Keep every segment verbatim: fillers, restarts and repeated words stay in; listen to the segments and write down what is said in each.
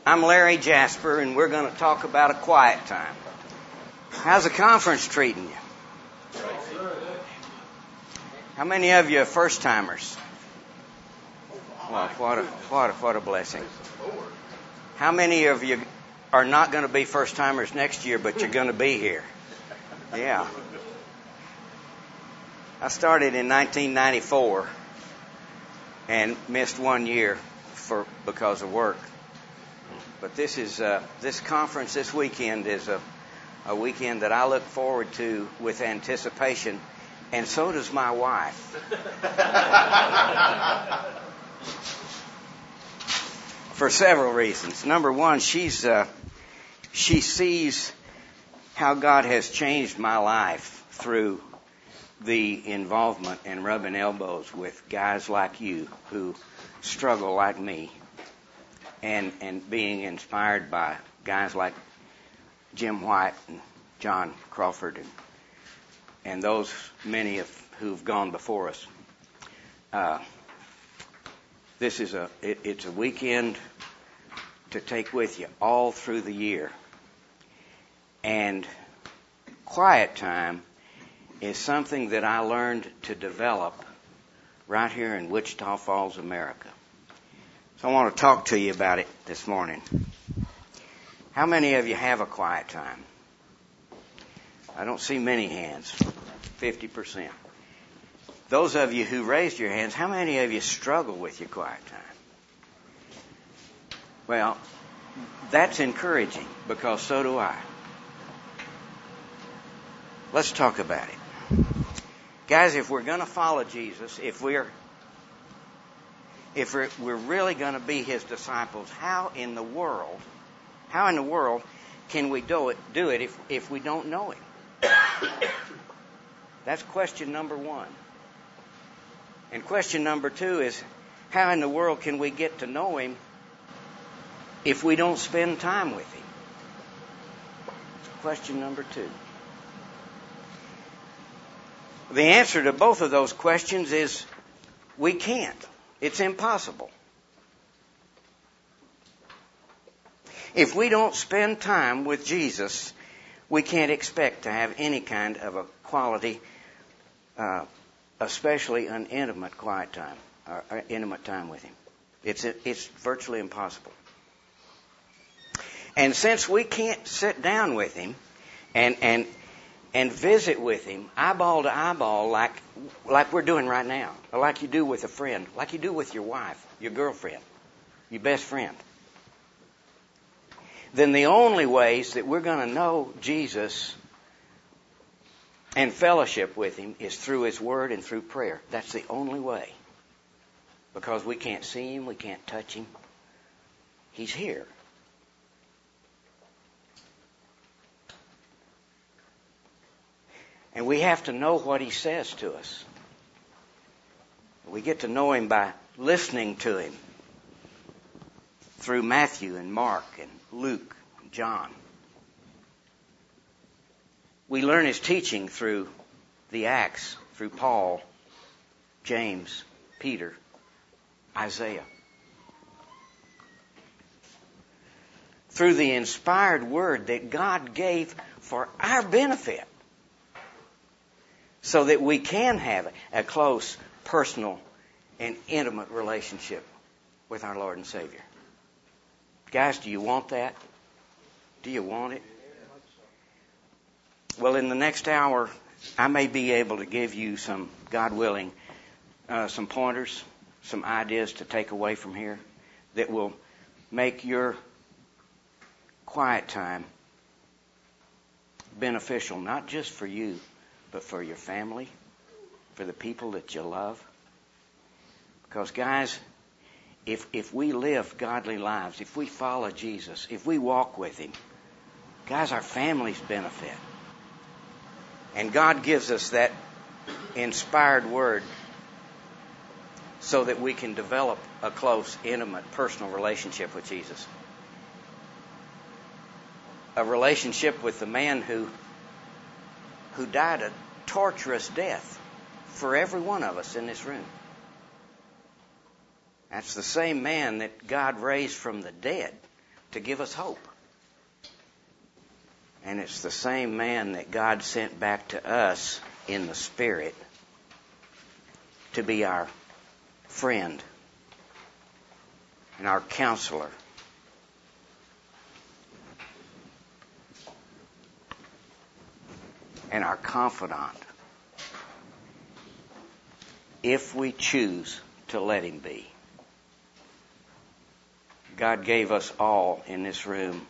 I'm Larry Jasper, and we're going to talk about a quiet time. How's the conference treating you? How many of you are first-timers? Well, what a, what a, what a blessing. How many of you are not going to be first-timers next year, but you're going to be here? Yeah. I started in nineteen ninety-four and missed one year for because of work. But this is uh, this conference this weekend is a, a weekend that I look forward to with anticipation, and so does my wife. For several reasons. Number one, she's uh, she sees how God has changed my life through the involvement and rubbing elbows with guys like you who struggle like me. And, and being inspired by guys like Jim White and John Crawford and, and those many of who've gone before us. Uh, this is a it, it's a weekend to take with you all through the year. And quiet time is something that I learned to develop right here in Wichita Falls, America. So I want to talk to you about it this morning. How many of you have a quiet time? I don't see many hands. fifty percent. Those of you who raised your hands, how many of you struggle with your quiet time? Well, that's encouraging because so do I. Let's talk about it. Guys, if we're going to follow Jesus, if we're If we're, we're really going to be His disciples, how in the world, how in the world can we do it, do it if, if we don't know Him? That's question number one. And question number two is, how in the world can we get to know Him if we don't spend time with Him? Question number two. The answer to both of those questions is we can't. It's impossible. If we don't spend time with Jesus, we can't expect to have any kind of a quality, uh, especially an intimate quiet time, or, or intimate time with Him. It's it's virtually impossible. And since we can't sit down with Him and and and visit with Him eyeball to eyeball like like we're doing right now, or like you do with a friend, like you do with your wife, your girlfriend, your best friend, then the only ways that we're going to know Jesus and fellowship with Him is through His Word and through prayer. That's the only way. Because we can't see Him, we can't touch Him. He's here. And we have to know what He says to us. We get to know Him by listening to Him through Matthew and Mark and Luke and John. We learn His teaching through the Acts, through Paul, James, Peter, Isaiah. Through the inspired Word that God gave for our benefit, so that we can have a close, personal, and intimate relationship with our Lord and Savior. Guys, do you want that? Do you want it? Well, in the next hour, I may be able to give you some, God willing, uh, some pointers, some ideas to take away from here that will make your quiet time beneficial, not just for you, but for your family, for the people that you love. Because, guys, if if we live godly lives, if we follow Jesus, if we walk with Him, guys, our families benefit. And God gives us that inspired Word so that we can develop a close, intimate, personal relationship with Jesus. A relationship with the man who who died a torturous death for every one of us in this room. That's the same man that God raised from the dead to give us hope. And it's the same man that God sent back to us in the Spirit to be our friend and our counselor. And our confidant, if we choose to let Him be. God gave us all in this room,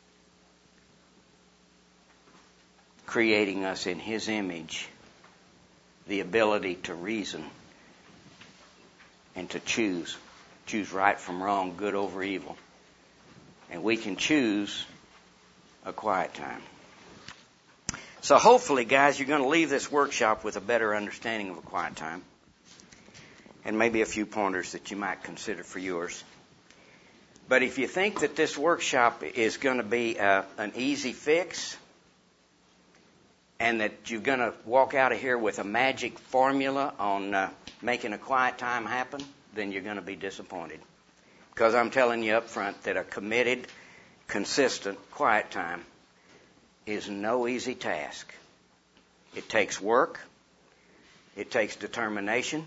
creating us in His image, the ability to reason and to choose. Choose right from wrong, good over evil. And we can choose a quiet time. So hopefully, guys, you're going to leave this workshop with a better understanding of a quiet time. And maybe a few pointers that you might consider for yours. But if you think that this workshop is going to be uh, an easy fix, and that you're going to walk out of here with a magic formula on uh, making a quiet time happen, then you're going to be disappointed. Because I'm telling you up front that a committed, consistent, quiet time is no easy task. It takes work. It takes determination.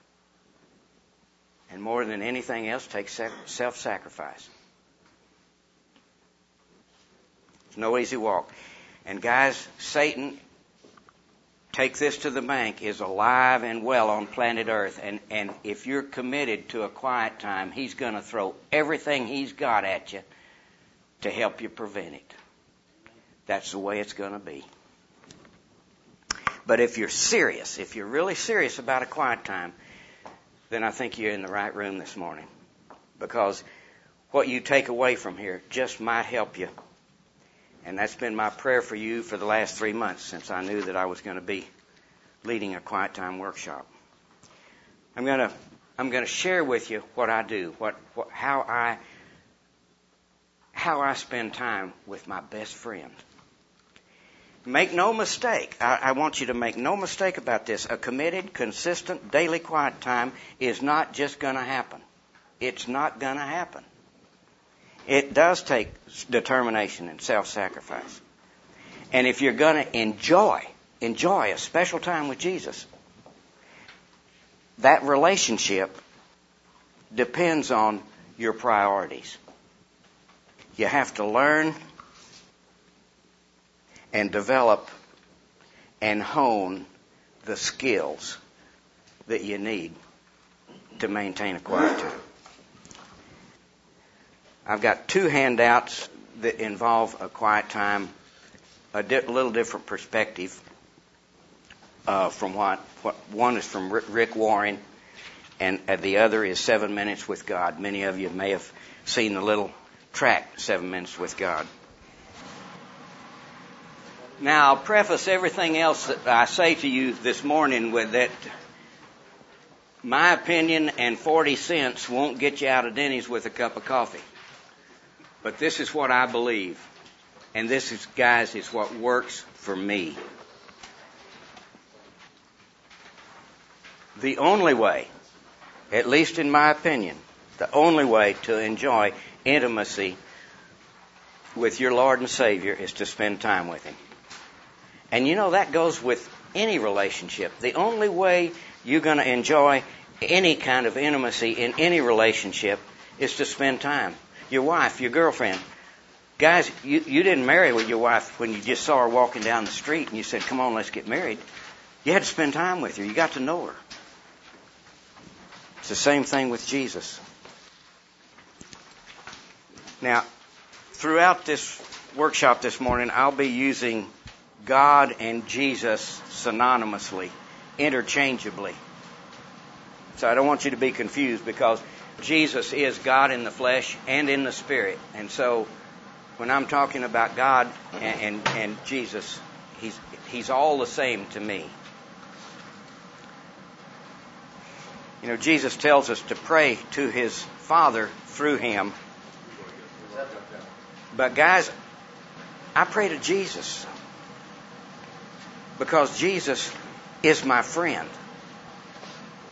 And more than anything else, it takes self-sacrifice. It's no easy walk. And guys, Satan, take this to the bank, is alive and well on planet Earth. And, and if you're committed to a quiet time, he's going to throw everything he's got at you to help you prevent it. That's the way it's going to be. But if you're serious, if you're really serious about a quiet time, then I think you're in the right room this morning. Because what you take away from here just might help you. And that's been my prayer for you for the last three months since I knew that I was going to be leading a quiet time workshop. I'm going to I'm going to share with you what I do, what, what how I how I spend time with my best friend. Make no mistake. I, I want you to make no mistake about this. A committed, consistent, daily quiet time is not just going to happen. It's not going to happen. It does take determination and self-sacrifice. And if you're going to enjoy, enjoy a special time with Jesus, that relationship depends on your priorities. You have to learn and develop and hone the skills that you need to maintain a quiet time. I've got two handouts that involve a quiet time, a di- little different perspective uh, from what, what one is from Rick Warren, and uh, the other is Seven Minutes with God. Many of you may have seen the little track, Seven Minutes with God. Now, I'll preface everything else that I say to you this morning with that my opinion and forty cents won't get you out of Denny's with a cup of coffee. But this is what I believe. And this is, guys, is what works for me. The only way, at least in my opinion, the only way to enjoy intimacy with your Lord and Savior is to spend time with Him. And you know, that goes with any relationship. The only way you're going to enjoy any kind of intimacy in any relationship is to spend time. Your wife, your girlfriend. Guys, you, you didn't marry with your wife when you just saw her walking down the street and you said, come on, let's get married. You had to spend time with her. You got to know her. It's the same thing with Jesus. Now, throughout this workshop this morning, I'll be using God and Jesus synonymously, interchangeably. So I don't want you to be confused, because Jesus is God in the flesh and in the spirit. And so when I'm talking about God and, and, and Jesus, he's, he's all the same to me. You know, Jesus tells us to pray to His Father through Him. But guys, I pray to Jesus because Jesus is my friend.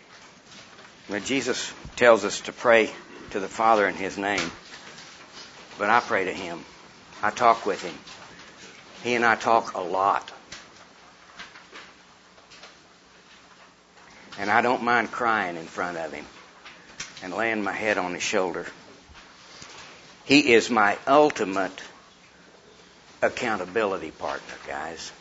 When Jesus tells us to pray to the Father in His name, but I pray to Him. I talk with Him. He and I talk a lot. And I don't mind crying in front of Him and laying my head on His shoulder. He is my ultimate accountability partner, guys.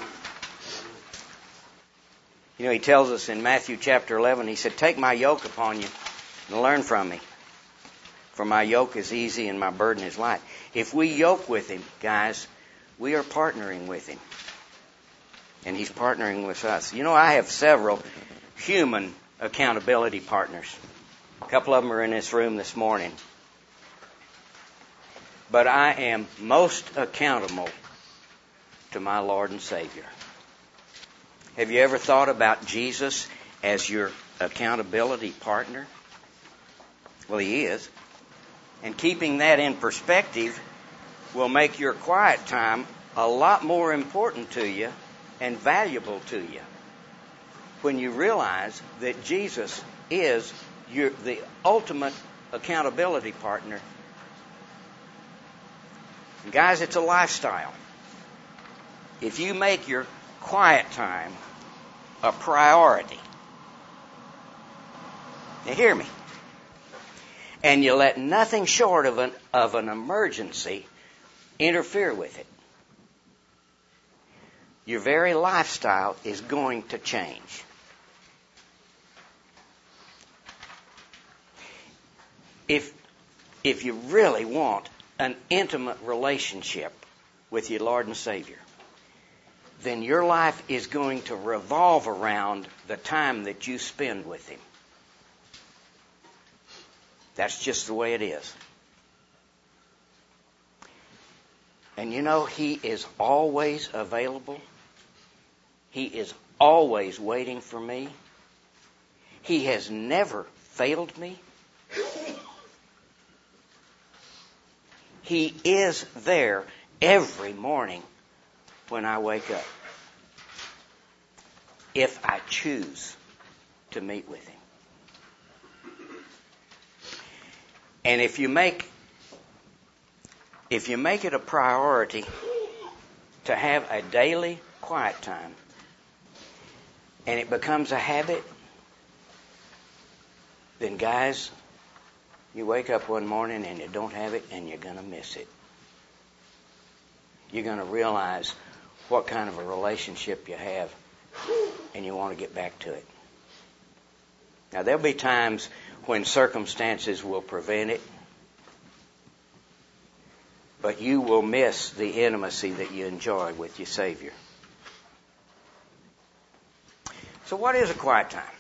You know, He tells us in Matthew chapter eleven, He said, "Take my yoke upon you and learn from me. For my yoke is easy and my burden is light." If we yoke with Him, guys, we are partnering with Him. And He's partnering with us. You know, I have several human accountability partners. A couple of them are in this room this morning. But I am most accountable to my Lord and Savior. Have you ever thought about Jesus as your accountability partner? Well, He is. And keeping that in perspective will make your quiet time a lot more important to you and valuable to you when you realize that Jesus is your, the ultimate accountability partner. And guys, it's a lifestyle. If you make your quiet time a priority, now hear me, and you let nothing short of an, of an emergency interfere with it, your very lifestyle is going to change. If, if you really want an intimate relationship with your Lord and Savior, then your life is going to revolve around the time that you spend with Him. That's just the way it is. And you know, He is always available. He is always waiting for me. He has never failed me. He is there every morning when I wake up, if I choose to meet with Him. And if you make if you make it a priority to have a daily quiet time, and it becomes a habit, then guys, you wake up one morning and you don't have it, and you're going to miss it. You're going to realize what kind of a relationship you have, and you want to get back to it. Now, there'll be times when circumstances will prevent it, but you will miss the intimacy that you enjoy with your Savior. So what is a quiet time?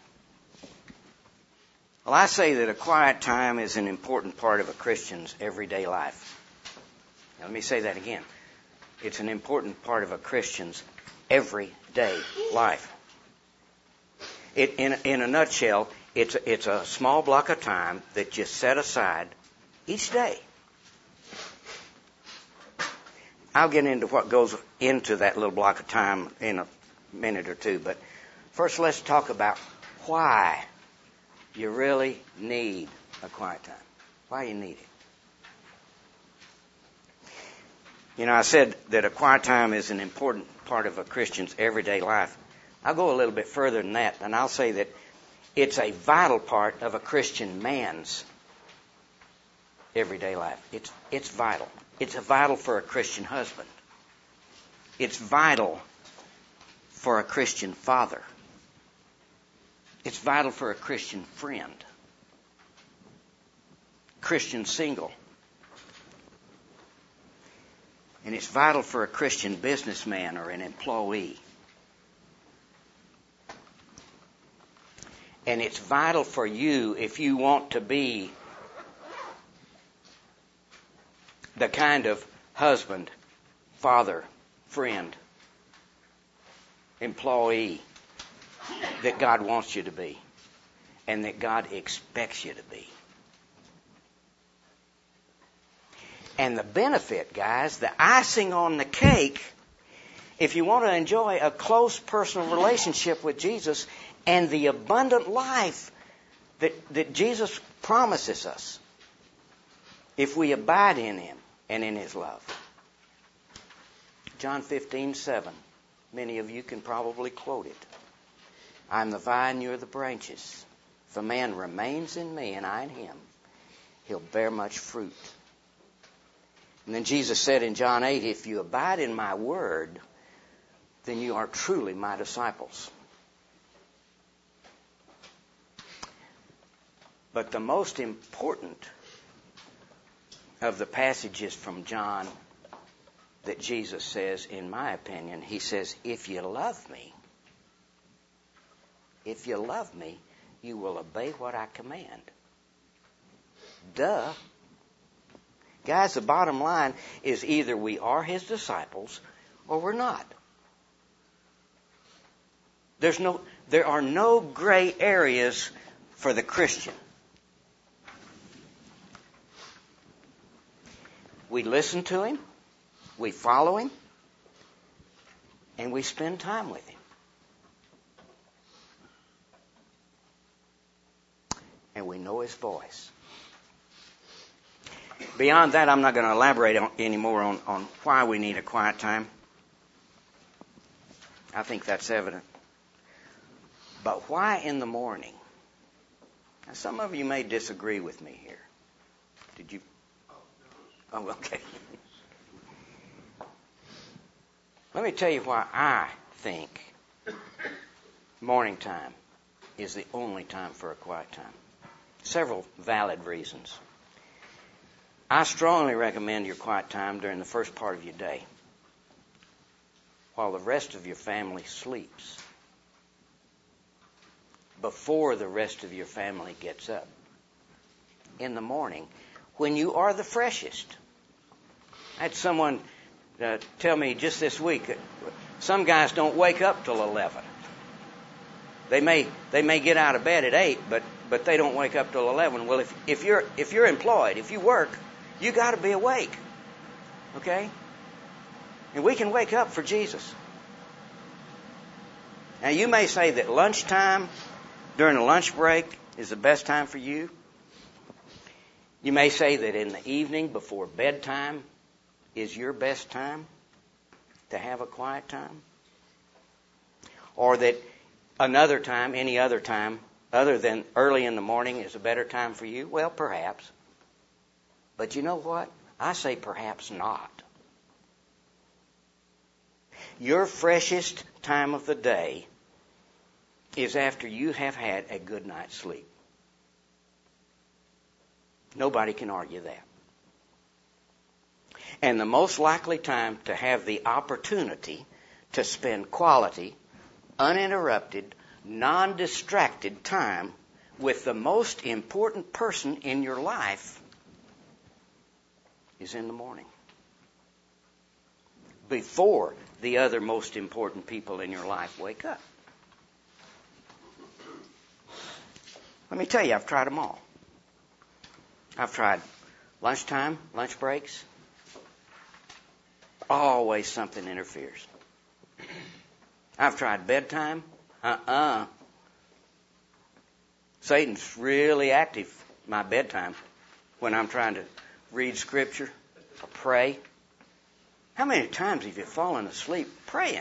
Well, I say that a quiet time is an important part of a Christian's everyday life. Now, let me say that again. It's an important part of a Christian's everyday life. It, in, in a nutshell, it's a, it's a small block of time that you set aside each day. I'll get into what goes into that little block of time in a minute or two, but first let's talk about why you really need a quiet time. Why you need it. You know, I said that a quiet time is an important part of a Christian's everyday life. I'll go a little bit further than that, and I'll say that it's a vital part of a Christian man's everyday life. It's it's vital. It's vital for a Christian husband. It's vital for a Christian father. It's vital for a Christian friend, Christian single. And it's vital for a Christian businessman or an employee. And it's vital for you if you want to be the kind of husband, father, friend, employee that God wants you to be and that God expects you to be. And the benefit, guys, the icing on the cake, if you want to enjoy a close personal relationship with Jesus and the abundant life that, that Jesus promises us, if we abide in Him and in His love. John fifteen seven. Many of you can probably quote it. I am the vine, you are the branches. If a man remains in me and I in him, he'll bear much fruit. And then Jesus said in John eight, if you abide in my word, then you are truly my disciples. But the most important of the passages from John that Jesus says, in my opinion, He says, if you love me, if you love me, you will obey what I command. Duh. Guys, the bottom line is either we are His disciples or we're not. There's no, there are no gray areas for the Christian. We listen to Him, we follow Him, and we spend time with Him. And we know His voice. Beyond that, I'm not going to elaborate on, anymore on, on why we need a quiet time. I think that's evident. But why in the morning? Now, some of you may disagree with me here. Did you? Oh, okay. Let me tell you why I think morning time is the only time for a quiet time. Several valid reasons. I strongly recommend your quiet time during the first part of your day, while the rest of your family sleeps, before the rest of your family gets up. In the morning, when you are the freshest. I had someone uh, tell me just this week that some guys don't wake up till eleven. They may they may get out of bed at eight, but but they don't wake up till eleven. Well, if if you're if you're employed, if you work, you got to be awake. Okay? And we can wake up for Jesus. Now, you may say that lunchtime during a lunch break is the best time for you. You may say that in the evening before bedtime is your best time to have a quiet time. Or that another time, any other time, other than early in the morning is a better time for you. Well, perhaps. But you know what? I say perhaps not. Your freshest time of the day is after you have had a good night's sleep. Nobody can argue that. And the most likely time to have the opportunity to spend quality, uninterrupted, non-distracted time with the most important person in your life is in the morning. Before the other most important people in your life wake up. Let me tell you, I've tried them all. I've tried lunchtime, lunch breaks. Always something interferes. I've tried bedtime. Uh-uh. Satan's really active my bedtime when I'm trying to read Scripture or pray. How many times have you fallen asleep praying?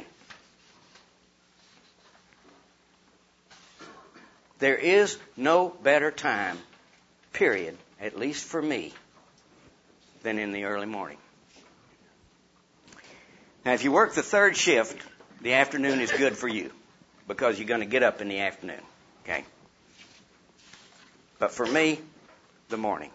There is no better time, period, at least for me, than in the early morning. Now, if you work the third shift, the afternoon is good for you because you're going to get up in the afternoon, okay? But for me, the morning.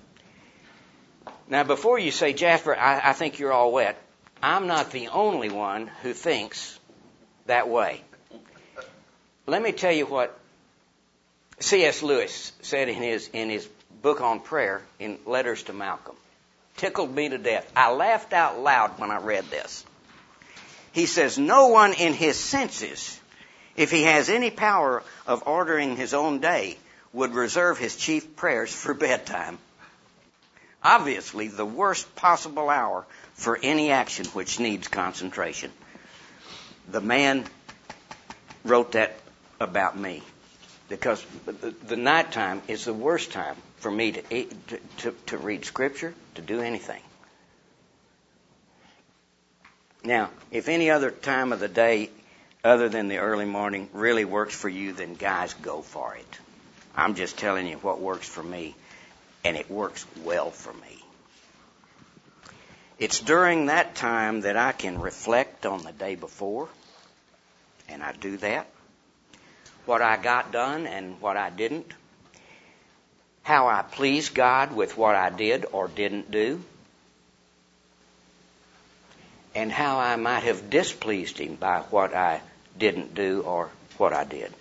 Now, before you say, Jasper, I, I think you're all wet, I'm not the only one who thinks that way. Let me tell you what C S Lewis said in his in his book on prayer in Letters to Malcolm. Tickled me to death. I laughed out loud when I read this. He says, no one in his senses, if he has any power of ordering his own day, would reserve his chief prayers for bedtime. Obviously, the worst possible hour for any action which needs concentration. The man wrote that about me because the, the nighttime is the worst time for me to, eat, to, to, to read Scripture, to do anything. Now, if any other time of the day other than the early morning really works for you, then guys, go for it. I'm just telling you what works for me, and it works well for me. It's during that time that I can reflect on the day before, and I do that. What I got done and what I didn't. How I pleased God with what I did or didn't do. And how I might have displeased Him by what I didn't do or what I did.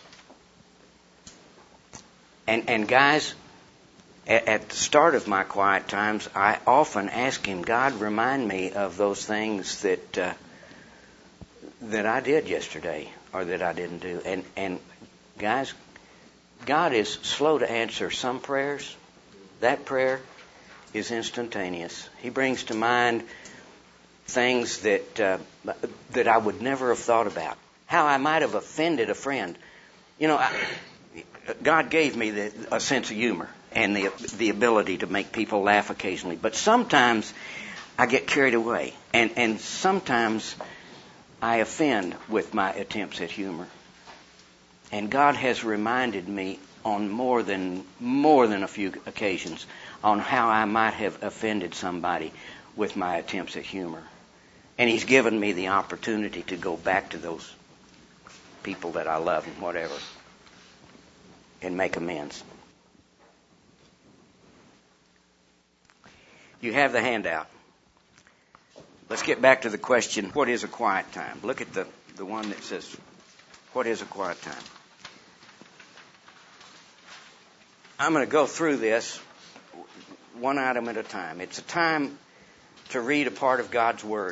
And, and guys, at, at the start of my quiet times, I often ask Him, God, remind me of those things that uh, that I did yesterday or that I didn't do. And, and guys, God is slow to answer some prayers. That prayer is instantaneous. He brings to mind things that uh, that I would never have thought about. How I might have offended a friend. You know, I, God gave me the, a sense of humor and the the ability to make people laugh occasionally. But sometimes I get carried away, and and sometimes I offend with my attempts at humor. And God has reminded me on more than more than a few occasions on how I might have offended somebody with my attempts at humor. And He's given me the opportunity to go back to those people that I love and whatever and make amends. You have the handout. Let's get back to the question, what is a quiet time? Look at the, the one that says, what is a quiet time? I'm going to go through this one item at a time. It's a time to read a part of God's Word.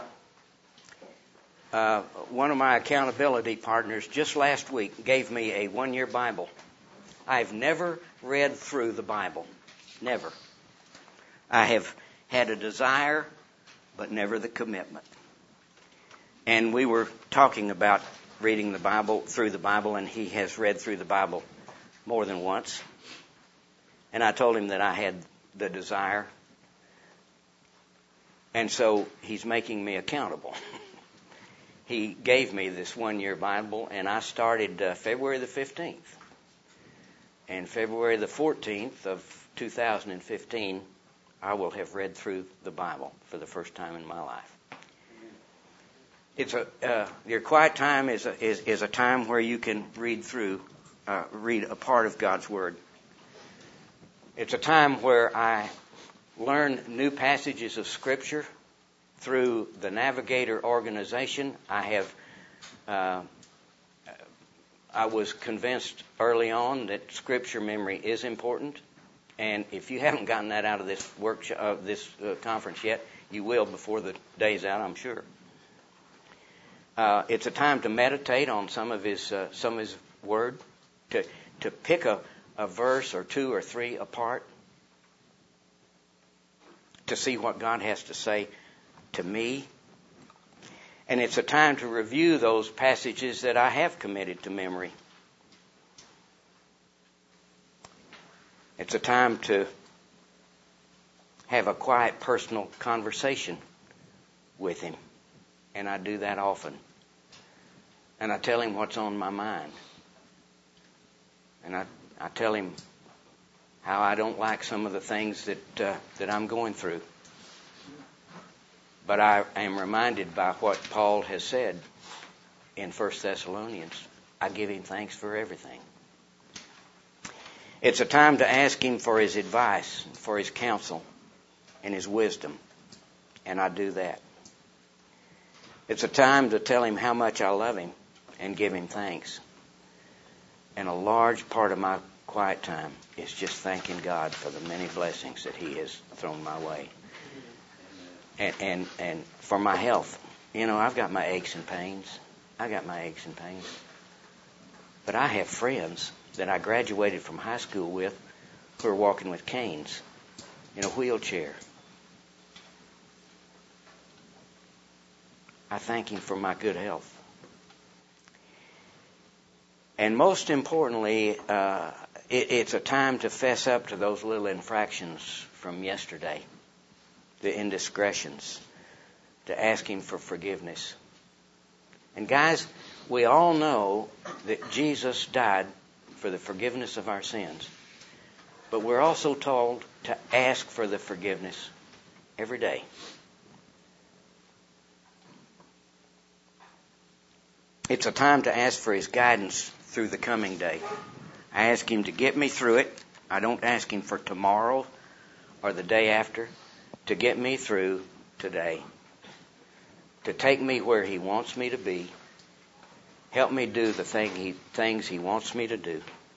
Uh, one of my accountability partners just last week gave me a one-year Bible. I've never read through the Bible. Never. I have had a desire, but never the commitment. And we were talking about reading the Bible, through the Bible, and he has read through the Bible more than once. And I told him that I had the desire. And so he's making me accountable. He gave me this one-year Bible, and I started uh, February the fifteenth. And February the fourteenth of two thousand fifteen, I will have read through the Bible for the first time in my life. It's a uh, your quiet time is a, is is a time where you can read through, uh, read a part of God's Word. It's a time where I learn new passages of Scripture through the Navigator organization. I have, uh, I was convinced early on that Scripture memory is important, and if you haven't gotten that out of this workshop, uh, this uh, conference yet, you will before the day's out, I'm sure. Uh, it's a time to meditate on some of His uh, some of His Word, to to pick a, a verse or two or three apart, to see what God has to say to me. And it's a time to review those passages that I have committed to memory. It's a time to have a quiet personal conversation with Him. And I do that often. And I tell Him what's on my mind. And I, I tell Him how I don't like some of the things that uh, that I'm going through. But I am reminded by what Paul has said in First Thessalonians. I give Him thanks for everything. It's a time to ask Him for His advice, for His counsel, and His wisdom. And I do that. It's a time to tell Him how much I love Him and give Him thanks. And a large part of my quiet time is just thanking God for the many blessings that He has thrown my way. And, and and for my health. You know, I've got my aches and pains. I got my aches and pains. But I have friends that I graduated from high school with who are walking with canes in a wheelchair. I thank Him for my good health. And most importantly, uh, it, it's a time to fess up to those little infractions from yesterday, the indiscretions, to ask Him for forgiveness. And guys, we all know that Jesus died for the forgiveness of our sins. But we're also told to ask for the forgiveness every day. It's a time to ask for His guidance through the coming day. I ask Him to get me through it. I don't ask Him for tomorrow or the day after. To get me through today. To take me where He wants me to be. Help me do the thing he, things He wants me to do.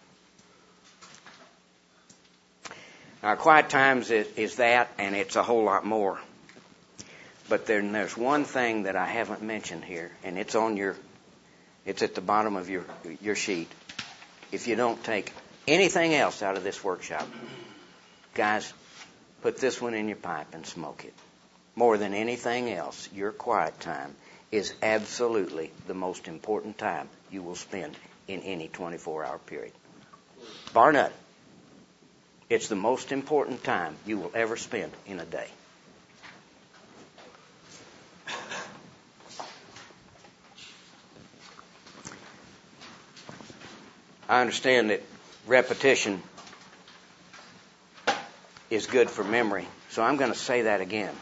Our quiet times is, is that, and it's a whole lot more. But then there's one thing that I haven't mentioned here, and it's on your, it's at the bottom of your your sheet. If you don't take anything else out of this workshop, guys, put this one in your pipe and smoke it. More than anything else, your quiet time is absolutely the most important time you will spend in any twenty-four hour period. Bar none. It's the most important time you will ever spend in a day. I understand that repetition is good for memory, so I'm going to say that again.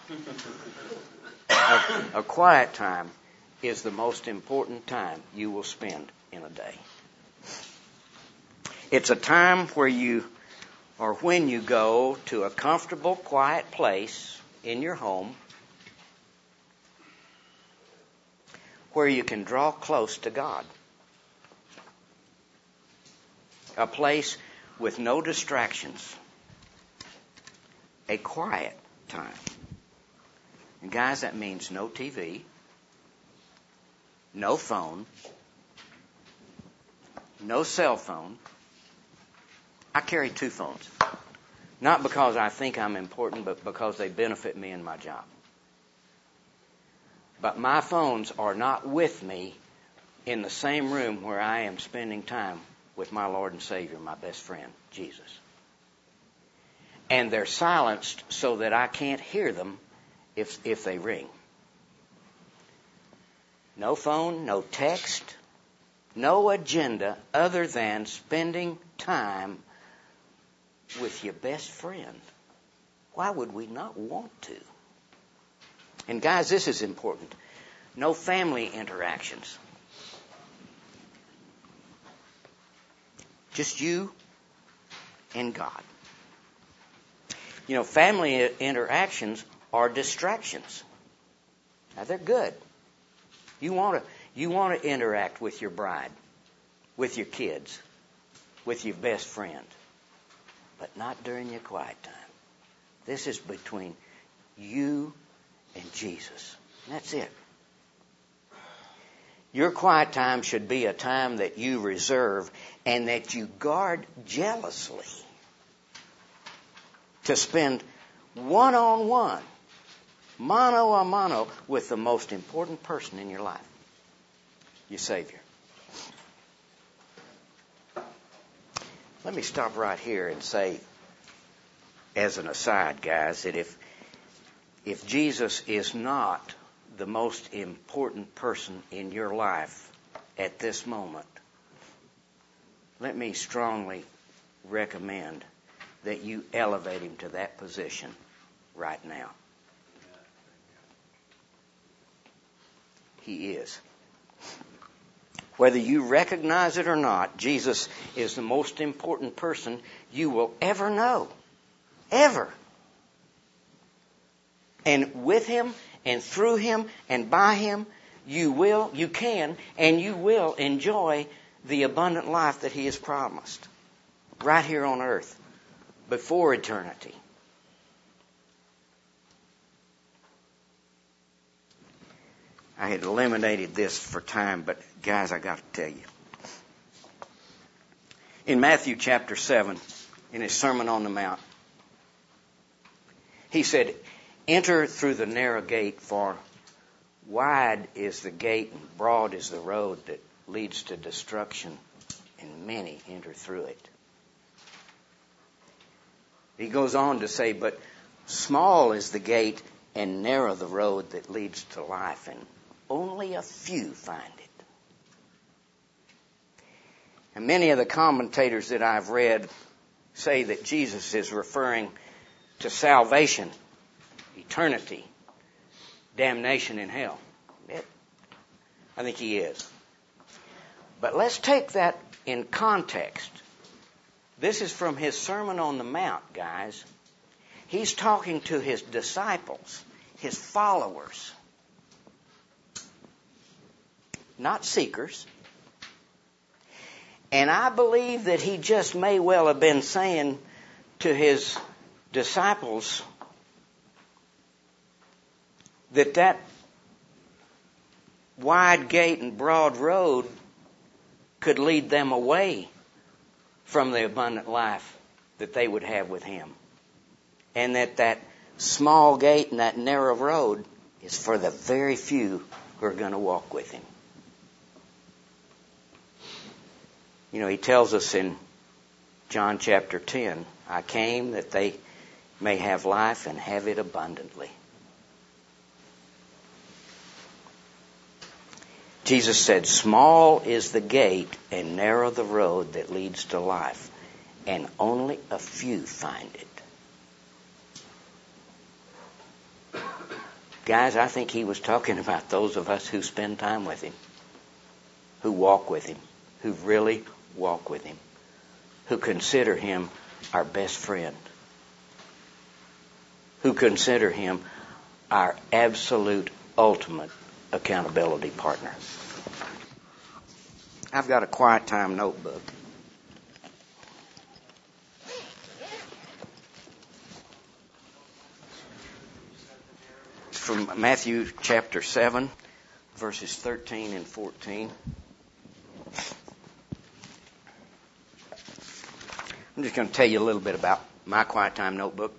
A, a quiet time is the most important time you will spend in a day. It's a time where you, or when you go to a comfortable, quiet place in your home where you can draw close to God. A place with no distractions. A quiet time. And guys, that means no T V, no phone, no cell phone. I carry two phones. Not because I think I'm important, but because they benefit me in my job. But my phones are not with me in the same room where I am spending time with my Lord and Savior, my best friend, Jesus. And they're silenced so that I can't hear them if if they ring. No phone, no text, no agenda other than spending time with your best friend. Why would we not want to? And guys, this is important. No family interactions. Just you and God. You know, family interactions are distractions. Now, they're good. You want to you want to interact with your bride, with your kids, with your best friend, but not during your quiet time. This is between you and Jesus. And that's it. Your quiet time should be a time that you reserve and that you guard jealously to spend one-on-one, mano a mano, with the most important person in your life, your Savior. Let me stop right here and say, as an aside, guys, that if if Jesus is not the most important person in your life at this moment, let me strongly recommend that you elevate him to that position right now. He is. Whether you recognize it or not, Jesus is the most important person you will ever know. Ever. And with him and through him and by him, you will, you can, and you will enjoy the abundant life that he has promised right here on earth before eternity. I had eliminated this for time, but guys, I got to tell you. In Matthew chapter seven, in his Sermon on the Mount, he said, "Enter through the narrow gate, for wide is the gate and broad is the road that leads to destruction, and many enter through it." He goes on to say, but small is the gate and narrow the road that leads to life, and only a few find it. And many of the commentators that I've read say that Jesus is referring to salvation, eternity, damnation in hell. It, I think he is. But let's take that in context. This is from his Sermon on the Mount, guys. He's talking to his disciples, his followers, not seekers. And I believe that he just may well have been saying to his disciples that that wide gate and broad road could lead them away from the abundant life that they would have with him. And that that small gate and that narrow road is for the very few who are going to walk with him. You know, he tells us in John chapter ten, I came that they may have life and have it abundantly. Jesus said, small is the gate and narrow the road that leads to life, and only a few find it. Guys, I think he was talking about those of us who spend time with him, who walk with him, who really walk with him, who consider him our best friend, who consider him our absolute ultimate accountability partner. I've got a quiet time notebook. It's from Matthew chapter seven, verses thirteen and fourteen. I'm just going to tell you a little bit about my quiet time notebook.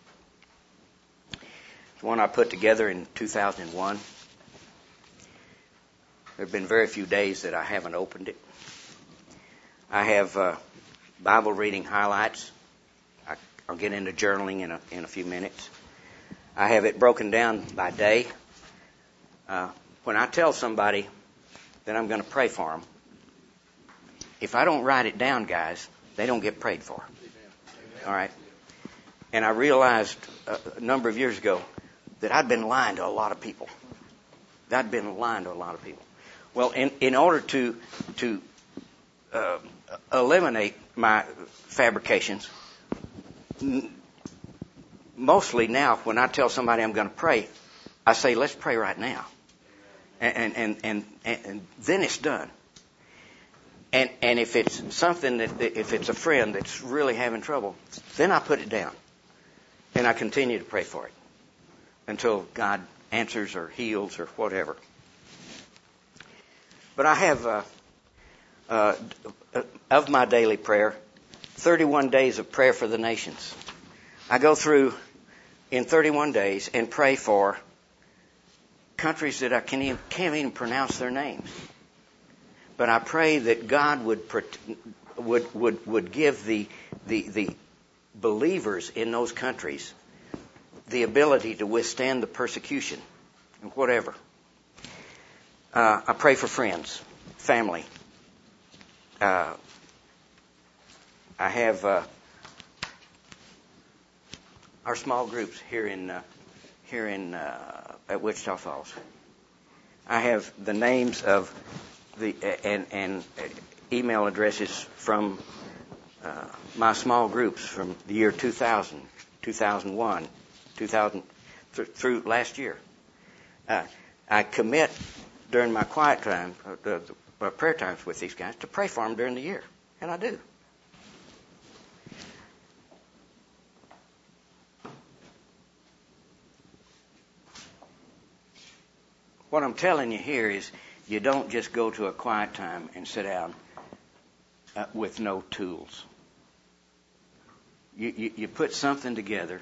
It's one I put together in two thousand one. There have been very few days that I haven't opened it. I have uh, Bible reading highlights. I, I'll get into journaling in a, in a few minutes. I have it broken down by day. Uh, when I tell somebody that I'm going to pray for them, if I don't write it down, guys, they don't get prayed for. All right? And I realized a number of years ago that I'd been lying to a lot of people. I'd been lying to a lot of people. Well, in, in order to to uh, eliminate my fabrications, n- mostly now when I tell somebody I'm going to pray, I say, let's pray right now. And, and, and, and, and then it's done. And, and if it's something that, if it's a friend that's really having trouble, then I put it down. And I continue to pray for it until God answers or heals or whatever. But I have, uh, uh, of my daily prayer, thirty-one days of prayer for the nations. I go through in thirty-one days and pray for countries that I can't even, can't even pronounce their names. But I pray that God would would would would give the the the believers in those countries the ability to withstand the persecution and whatever. Uh, I pray for friends, family. Uh, I have uh, our small groups here in uh, here in uh, at Wichita Falls. I have the names of the and and email addresses from uh, my small groups from the year two thousand, two thousand one, two thousand th- through last year. Uh, I commit during my quiet time, uh, the, the prayer times with these guys, to pray for them during the year, and I do. What I'm telling you here is you don't just go to a quiet time and sit down uh, with no tools. You, you, you put something together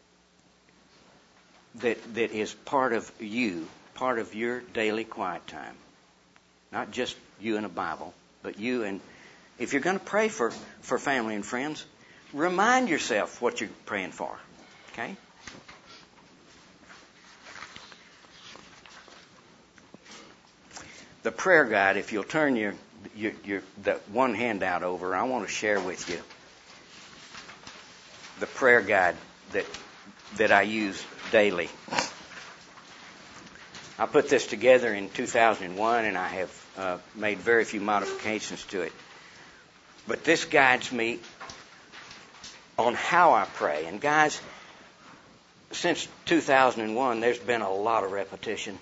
that that is part of you, part of your daily quiet time. Not just you and a Bible, but you and, if you're going to pray for, for family and friends, remind yourself what you're praying for. Okay? The prayer guide, if you'll turn your, your, your that one handout over, I want to share with you the prayer guide that that I use daily. I put this together in two thousand one, and I have uh, made very few modifications to it. But this guides me on how I pray. And guys, since two thousand one, there's been a lot of repetition.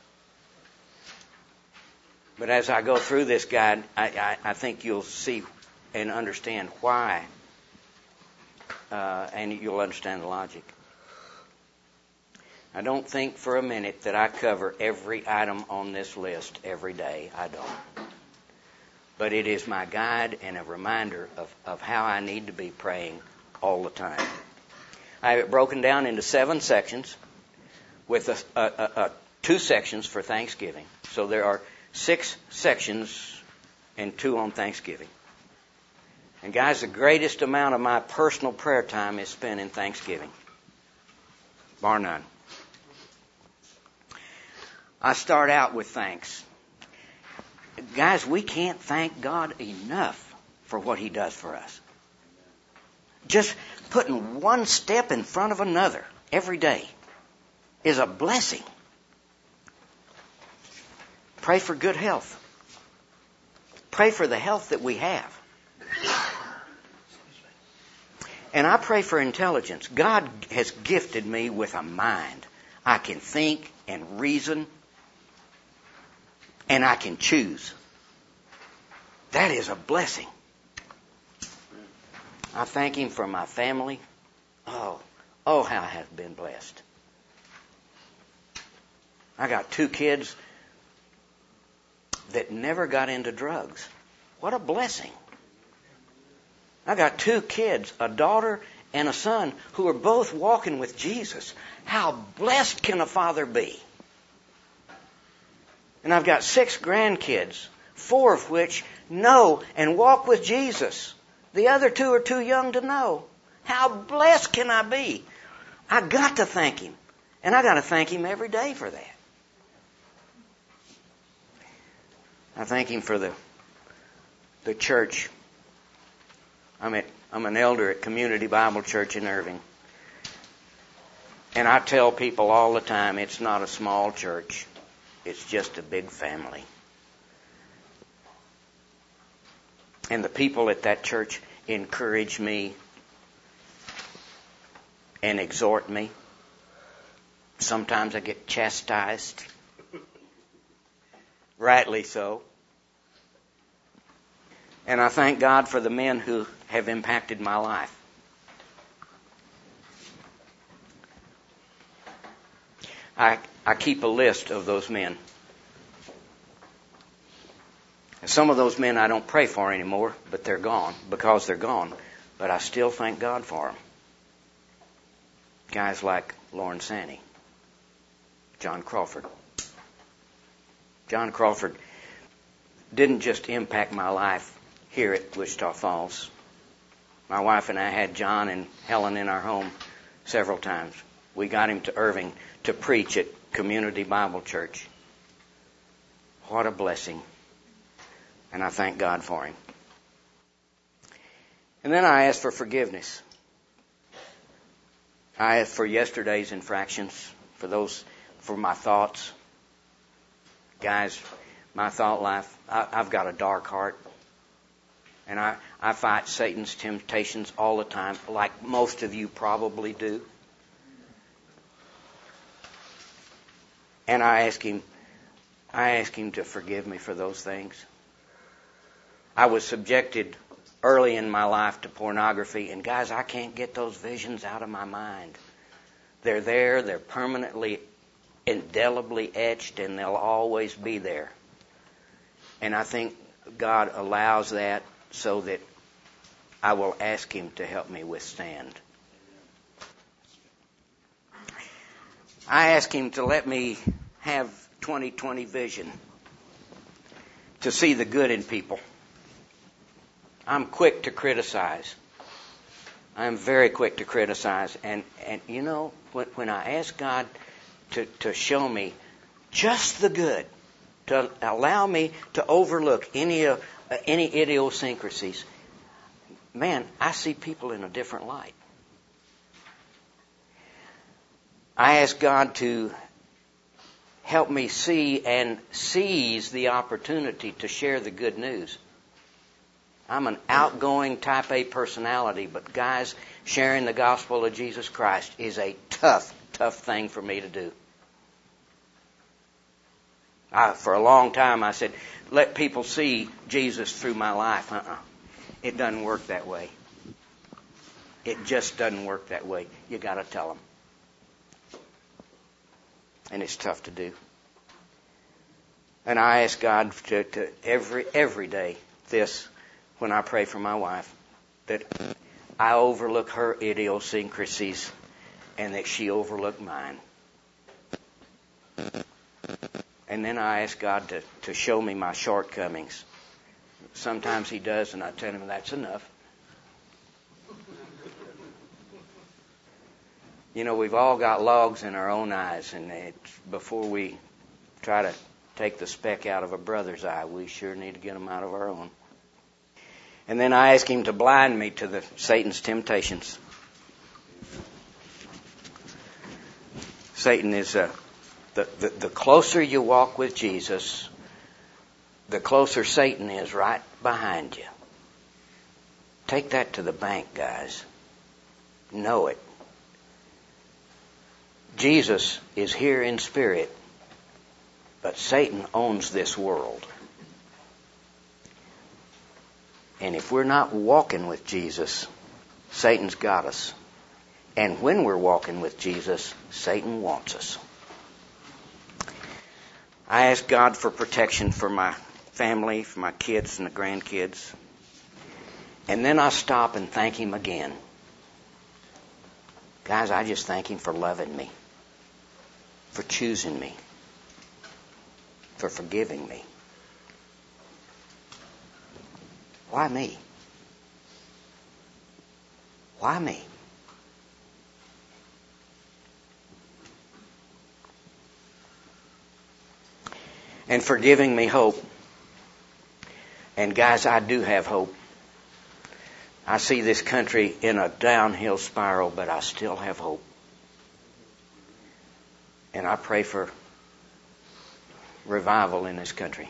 But as I go through this guide, I, I, I think you'll see and understand why, uh, and you'll understand the logic. I don't think for a minute that I cover every item on this list every day. I don't. But it is my guide and a reminder of, of how I need to be praying all the time. I have it broken down into seven sections with a, a, a, a two sections for Thanksgiving. So there are six sections and two on Thanksgiving. And guys, the greatest amount of my personal prayer time is spent in Thanksgiving. Bar none. I start out with thanks. Guys, we can't thank God enough for what He does for us. Just putting one step in front of another every day is a blessing. Pray for good health. Pray for the health that we have. And I pray for intelligence. God has gifted me with a mind. I can think and reason, and I can choose. That is a blessing. I thank Him for my family. Oh, oh, how I have been blessed. I got two kids that never got into drugs. What a blessing. I got two kids, a daughter and a son, who are both walking with Jesus. How blessed can a father be? And I've got six grandkids, four of which know and walk with Jesus. The other two are too young to know. How blessed can I be? I got to thank Him. And I got to thank Him every day for that. I thank Him for the the church. I'm at I'm an elder at Community Bible Church in Irving. And I tell people all the time, it's not a small church. It's just a big family. And the people at that church encourage me and exhort me. Sometimes I get chastised. Rightly so. And I thank God for the men who have impacted my life. I, I keep a list of those men. Some of those men I don't pray for anymore, but they're gone because they're gone. But I still thank God for them. Guys like Lauren Sanny, John Crawford. John Crawford didn't just impact my life here at Wichita Falls. My wife and I had John and Helen in our home several times. We got him to Irving to preach at Community Bible Church. What a blessing. And I thank God for him. And then I ask for forgiveness. I ask for yesterday's infractions, for those, for my thoughts. Guys, my thought life, I, I've got a dark heart. And I, I fight Satan's temptations all the time, like most of you probably do. And I ask him, I ask him to forgive me for those things. I was subjected early in my life to pornography, and guys, I can't get those visions out of my mind. They're there, they're permanently, indelibly etched, and they'll always be there. And I think God allows that so that I will ask Him to help me withstand. I ask Him to let me have twenty twenty vision, to see the good in people. I'm quick to criticize. I'm very quick to criticize. And, and you know, when, when I ask God to, to show me just the good, to allow me to overlook any uh, any idiosyncrasies, man, I see people in a different light. I ask God to help me see and seize the opportunity to share the good news. I'm an outgoing type A personality, but guys, sharing the gospel of Jesus Christ is a tough, tough thing for me to do. I, for a long time I said, let people see Jesus through my life. Uh-uh. It doesn't work that way. It just doesn't work that way. You got to tell them. And it's tough to do. And I ask God to, to every every day this, when I pray for my wife, that I overlook her idiosyncrasies and that she overlook mine. And then I ask God to, to show me my shortcomings. Sometimes He does, and I tell Him that's enough. You know, we've all got logs in our own eyes, and it's, before we try to take the speck out of a brother's eye, we sure need to get them out of our own. And then I ask Him to blind me to the Satan's temptations. Satan is a The, the, the closer you walk with Jesus, the closer Satan is right behind you. Take that to the bank, guys. Know it. Jesus is here in spirit, but Satan owns this world. And if we're not walking with Jesus, Satan's got us. And when we're walking with Jesus, Satan wants us. I ask God for protection for my family, for my kids and the grandkids. And then I stop and thank Him again. Guys, I just thank Him for loving me, for choosing me, for forgiving me. Why me? Why me? And for giving me hope. And guys, I do have hope. I see this country in a downhill spiral, but I still have hope. And I pray for revival in this country.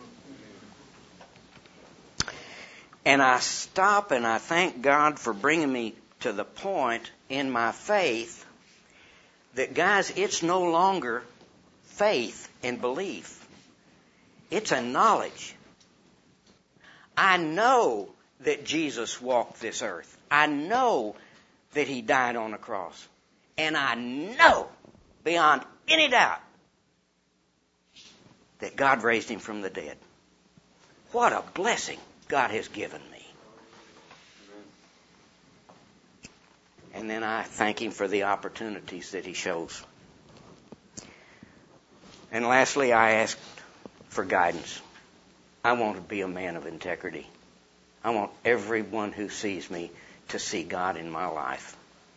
And I stop and I thank God for bringing me to the point in my faith that, guys, it's no longer faith and belief. It's a knowledge. I know that Jesus walked this earth. I know that He died on the cross. And I know, beyond any doubt, that God raised Him from the dead. What a blessing God has given me. And then I thank Him for the opportunities that He shows. And lastly, I ask for guidance. I want to be a man of integrity. I want everyone who sees me to see God in my life.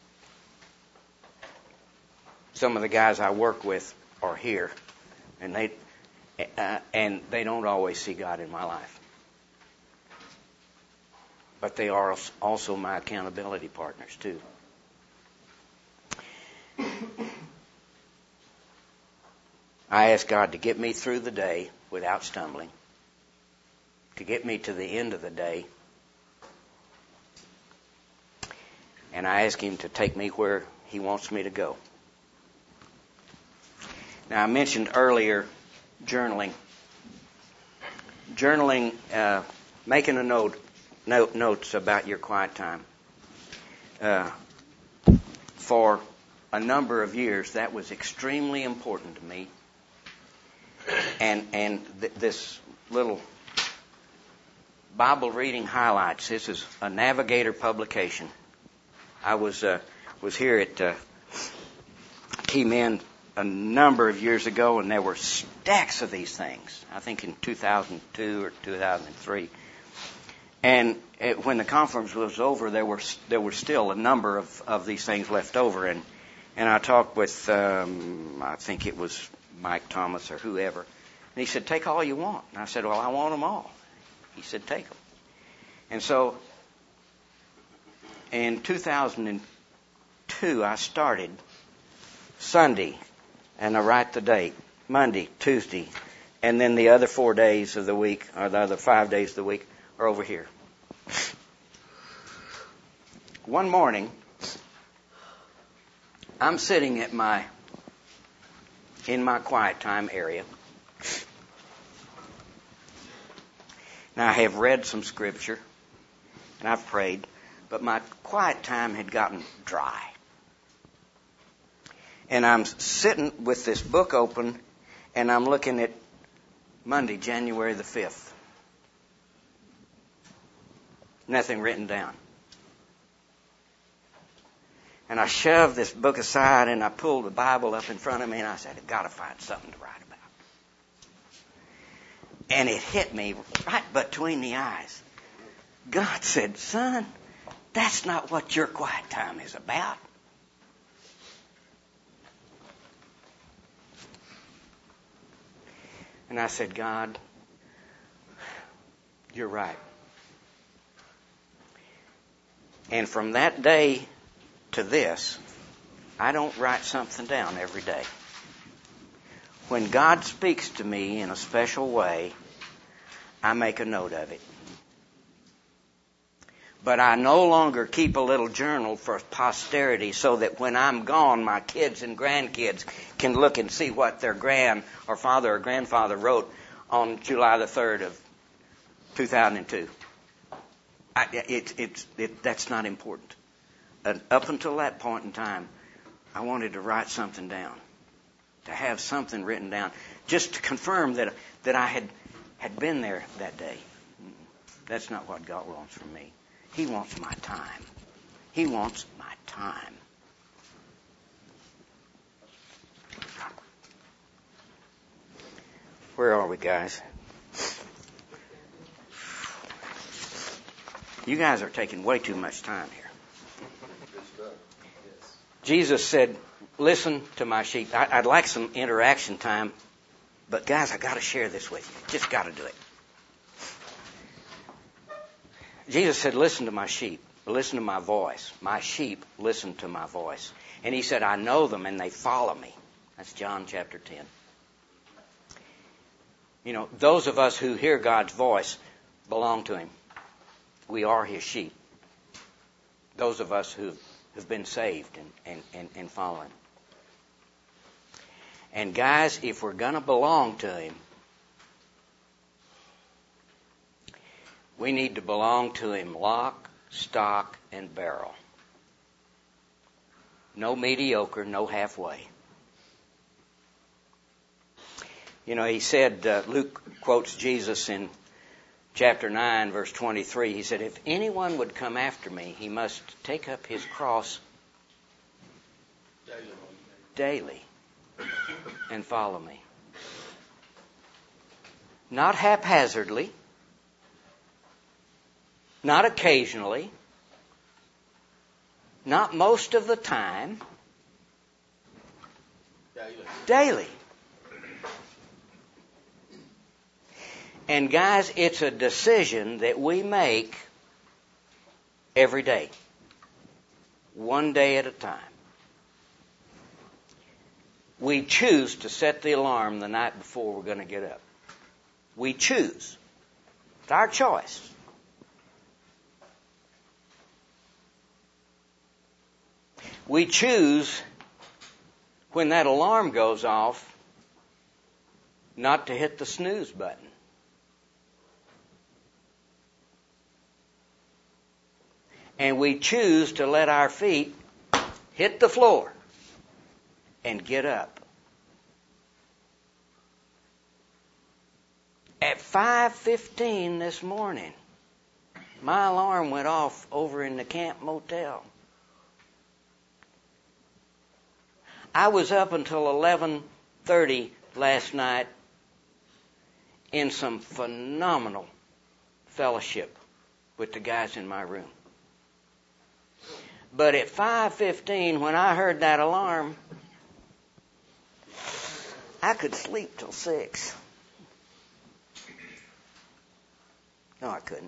Some of the guys I work with are here, and they uh, and they don't always see God in my life. But they are also my accountability partners too. I ask God to get me through the day without stumbling, to get me to the end of the day, and I ask Him to take me where He wants me to go. Now, I mentioned earlier journaling. Journaling, uh, making a note, note, notes about your quiet time. Uh, for a number of years, that was extremely important to me. And and th- this little Bible reading highlights. This is a Navigator publication. I was uh, was here at uh, Key Men a number of years ago, and there were stacks of these things. I think in two thousand two or two thousand three. And it, when the conference was over, there were there were still a number of, of these things left over. And, and I talked with, um, I think it was Mike Thomas or whoever. And he said, take all you want. And I said, well, I want them all. He said, take them. And so in two thousand two, I started Sunday, and I write the date, Monday, Tuesday, and then the other four days of the week, or the other five days of the week, are over here. One morning, I'm sitting at my, in my quiet time area. Now, I have read some scripture, and I've prayed, but my quiet time had gotten dry. And I'm sitting with this book open, and I'm looking at Monday, January the fifth. Nothing written down. And I shoved this book aside, and I pulled the Bible up in front of me, and I said, I've got to find something to write about. And it hit me right between the eyes. God said, son, that's not what your quiet time is about. And I said, God, you're right. And from that day to this, I don't write something down every day. When God speaks to me in a special way, I make a note of it. But I no longer keep a little journal for posterity so that when I'm gone, my kids and grandkids can look and see what their grand or father or grandfather wrote on July the third of two thousand two. I, it, it, it, that's not important. And up until that point in time, I wanted to write something down, to have something written down, just to confirm that that I had, had been there that day. That's not what God wants from me. He wants my time. He wants my time. Where are we, guys? You guys are taking way too much time here. Jesus said, listen to my sheep. I, I'd like some interaction time, but guys, I've got to share this with you. Just got to do it. Jesus said, listen to my sheep. Listen to my voice. My sheep listen to my voice. And he said, I know them and they follow me. That's John chapter ten. You know, those of us who hear God's voice belong to him. We are his sheep. Those of us who have been saved and, and, and, and follow him. And guys, if we're going to belong to him, we need to belong to him lock, stock, and barrel. No mediocre, no halfway. You know, he said, uh, Luke quotes Jesus in chapter nine, verse twenty-three. He said, if anyone would come after me, he must take up his cross daily and follow me. Not haphazardly, not occasionally, not most of the time, daily. And guys, it's a decision that we make every day, one day at a time. We choose to set the alarm the night before we're going to get up. We choose. It's our choice. We choose, when that alarm goes off, not to hit the snooze button. And we choose to let our feet hit the floor and get up. At five fifteen this morning, my alarm went off over in the Camp Motel. I was up until eleven thirty last night in some phenomenal fellowship with the guys in my room. But at five fifteen, when I heard that alarm, I could sleep till six. No, I couldn't.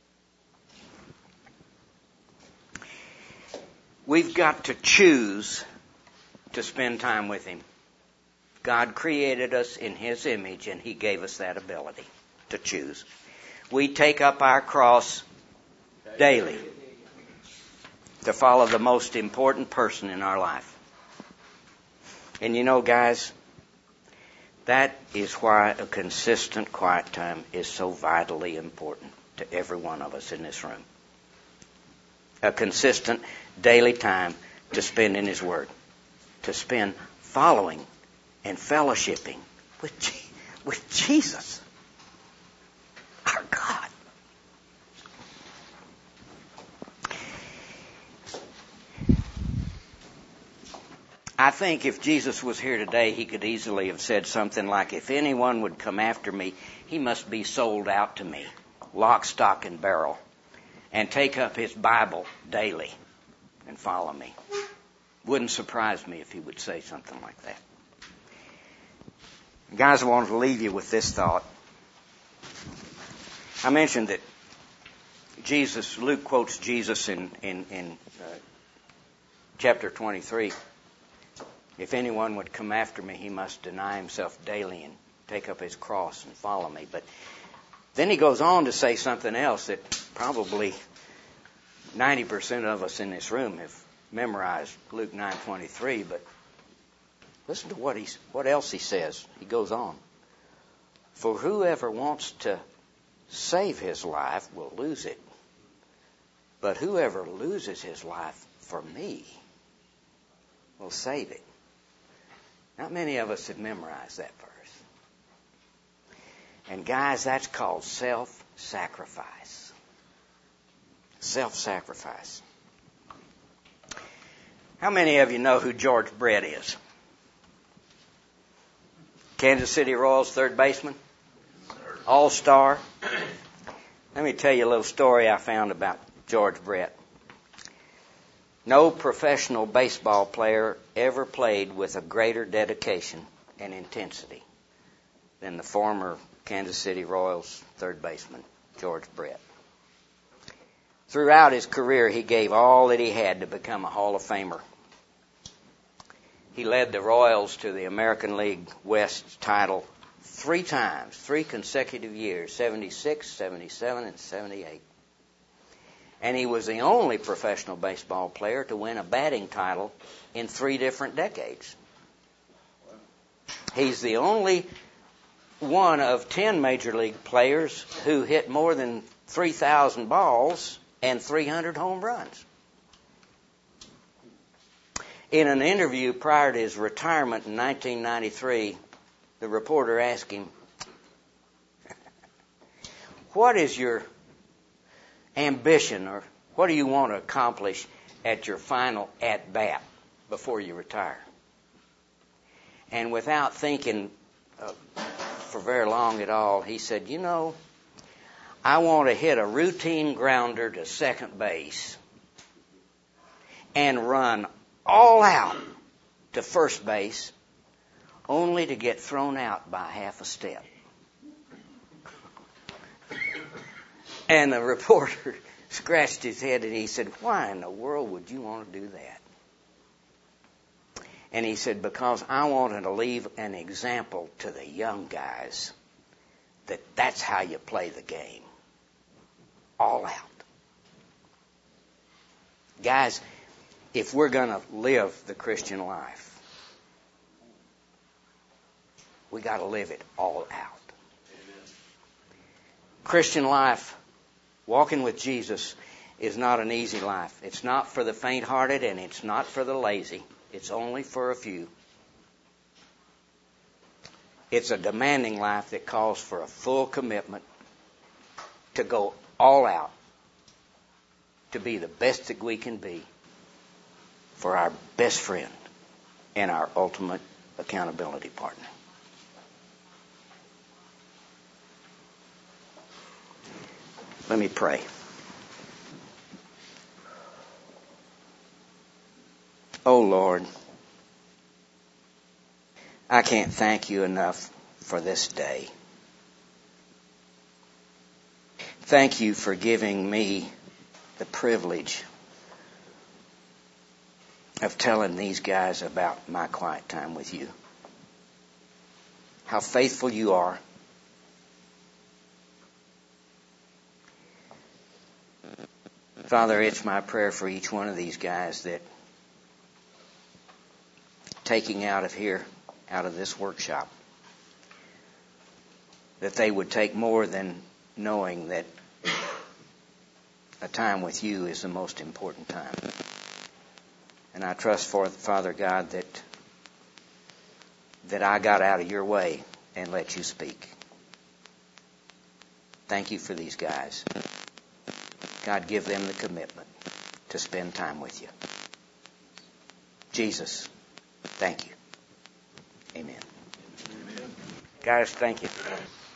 We've got to choose to spend time with Him. God created us in His image, and He gave us that ability to choose. We take up our cross daily to follow the most important person in our life. And you know, guys, that is why a consistent quiet time is so vitally important to every one of us in this room. A consistent daily time to spend in His Word, to spend following and fellowshipping with, Je- with Jesus, our God. I think if Jesus was here today, He could easily have said something like, if anyone would come after me, he must be sold out to me, lock, stock, and barrel, and take up his Bible daily and follow me. Wouldn't surprise me if He would say something like that. Guys, I wanted to leave you with this thought. I mentioned that Jesus, Luke quotes Jesus in, in, in uh, chapter twenty-three. If anyone would come after me, he must deny himself daily and take up his cross and follow me. But then he goes on to say something else that probably ninety percent of us in this room have memorized, Luke nine twenty-three. But listen to what he's, what else he says. He goes on. For whoever wants to save his life will lose it. But whoever loses his life for me will save it. Not many of us have memorized that verse. And guys, that's called self-sacrifice. Self-sacrifice. How many of you know who George Brett is? Kansas City Royals third baseman? All-star. Let me tell you a little story I found about George Brett. No professional baseball player ever played with a greater dedication and intensity than the former Kansas City Royals third baseman, George Brett. Throughout his career, he gave all that he had to become a Hall of Famer. He led the Royals to the American League West title three times, three consecutive years, seventy-six, seventy-seven, and seventy-eight. And he was the only professional baseball player to win a batting title in three different decades. He's the only one of ten major league players who hit more than three thousand balls and three hundred home runs. In an interview prior to his retirement in nineteen ninety-three, the reporter asked him, what is your ambition, or what do you want to accomplish at your final at-bat before you retire? And without thinking uh, for very long at all, he said, you know, I want to hit a routine grounder to second base and run all out to first base only to get thrown out by half a step. And the reporter scratched his head and he said, why in the world would you want to do that? And he said, because I wanted to leave an example to the young guys that that's how you play the game. All out. Guys, if we're going to live the Christian life, we got to live it all out. Amen. Christian life, walking with Jesus, is not an easy life. It's not for the faint-hearted and it's not for the lazy. It's only for a few. It's a demanding life that calls for a full commitment to go all out, to be the best that we can be for our best friend and our ultimate accountability partner. Let me pray. Oh Lord, I can't thank you enough for this day. Thank you for giving me the privilege of telling these guys about my quiet time with you. How faithful you are. Father, it's my prayer for each one of these guys that taking out of here, out of this workshop, that they would take more than knowing that a time with you is the most important time. And I trust, for Father God, that that I got out of your way and let you speak. Thank you for these guys. God, give them the commitment to spend time with you. Jesus, thank you. Amen. Amen. Guys, thank you.